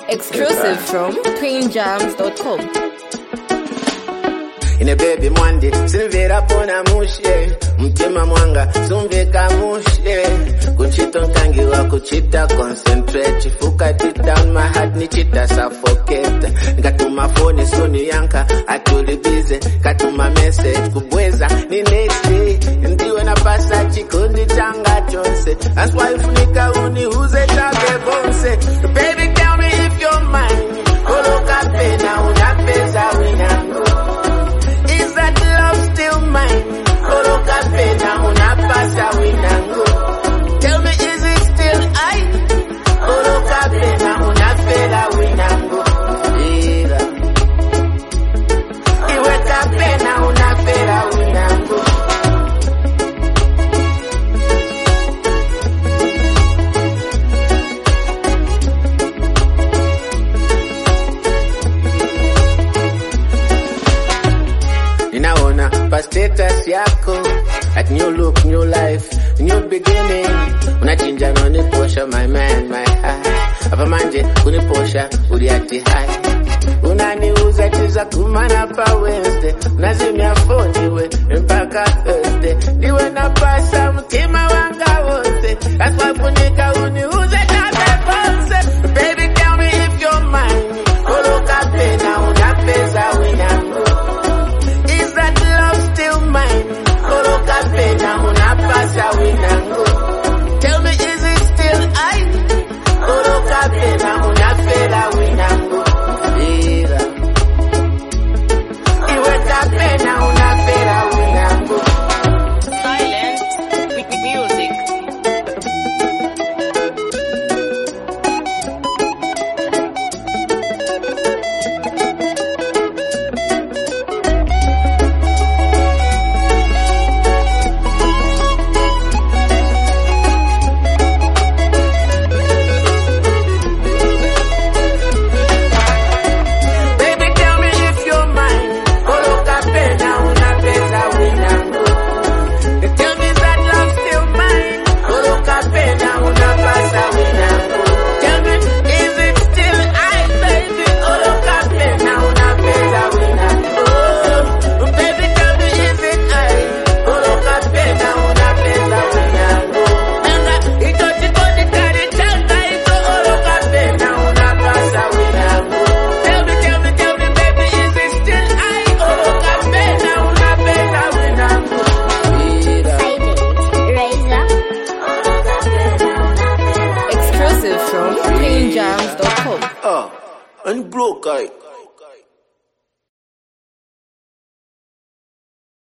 Exclusive from twinjams.com. Ine baby mwandi sinvera pona mushe mtima mwanga sumveka mushe kuchito nkangiwa kuchita concentrate chifuka deep down my heart nichita suffocate nikatuma phone soni yanka atulibize katuma message kubweza ni next day ndiwe na pasa chikundi changa chonse that's why ufunika uniuze tabe bonse baby tell me if you're mine koloka pena unapeza winango. Is that love still mine? Koloka pena unapasa winango. Tell me, is it still I? Koloka pena unapela winango. Ira. Iweka pena unapela winango. Ninaona pa status yako at new look, new life, new beginning. Unachinja no niposha my man, my heart. Hapa manje kuniposha uliati high. Unaniuza tiza kumana pa Wednesday. Unazimia phone we mpaka Thursday. Niwe na pasa mtima wanga wote. That's why funika uniuza tabe bonse. Baby tell me if you're mine. Koloka pena unapeza winango. Is that love still mine? Koloka pena unapasa winango. Tell me, is it still I? Koloka pena unapela winango. Ira. Iweka pena unapela winango. Silent music. From twinjams.com. Unblock